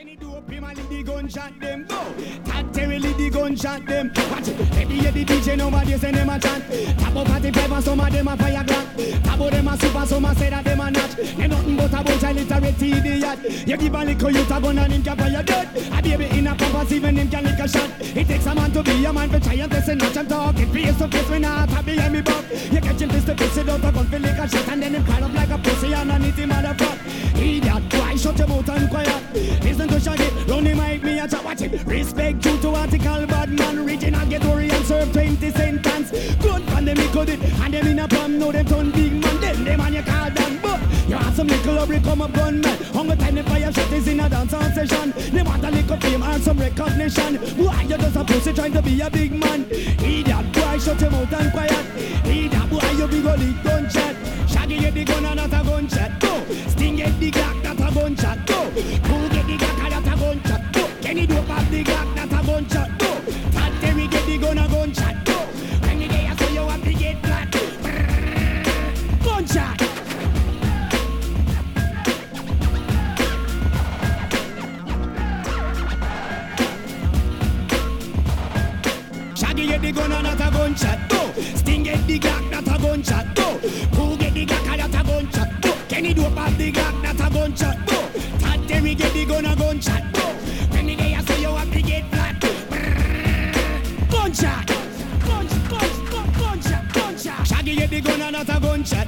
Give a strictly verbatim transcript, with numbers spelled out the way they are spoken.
Any dope him and the gunshot them go. Tad Terry lead the gunshot them. Watch it. Every year the D J nobody send them a chant. Tap up at the five and some of them a fire gun. Tap out them a super, some a say that them a notch. They nothing but a bunch of illiterate idiot. You give a little youth a gun and him can fire dirt. A baby in a pampas even him can lick a shot. It takes a man to be a man for try and test and notch and talk. It face to face when I have behind me back. You catch him face to face without a gun for lick a shot. And then him call up like a pussy and I need him on the front. Idiot, why shut your mouth and quiet? Listen to Shaggy, round the mic, me a chat, watch it. Respect due to article, bad man, original, get worry and serve twenty sentence. Good pandemic could it, and them in a palm, know them turn big man, then them and you call them, but you have some little up, come up gunman. Hunger time, the fire shot is in a dance on session. They want a little fame and some recognition. Why you just a pussy trying to be a big man? Idiot, boy, shut your mouth and quiet. Idiot, boy, you big old gunshot. Shaggy get the gun and not a gunshot, go. Sting get the Glock, not a gunshot, go. Who get the Glock and not a gunshot, go. Kenny dope have the Glock, not a gunshot, go. Tad Terry get the gun a gunshot, go. When the day I saw you have to get flat. Gunshot. Shaggy get the gun and not a gunshot, go. Sting get the Glock, not a gunshot, go. Who get the Glock and not a gunshot, go. Kenny dope have the Glock, not a gunshot, go. Tad Terry get the gun a gunshot, go. When the day I saw you have to get flat. Gunshot. Gunshot. Gunshot. Gunshot. Shaggy get the gun and not a gunshot.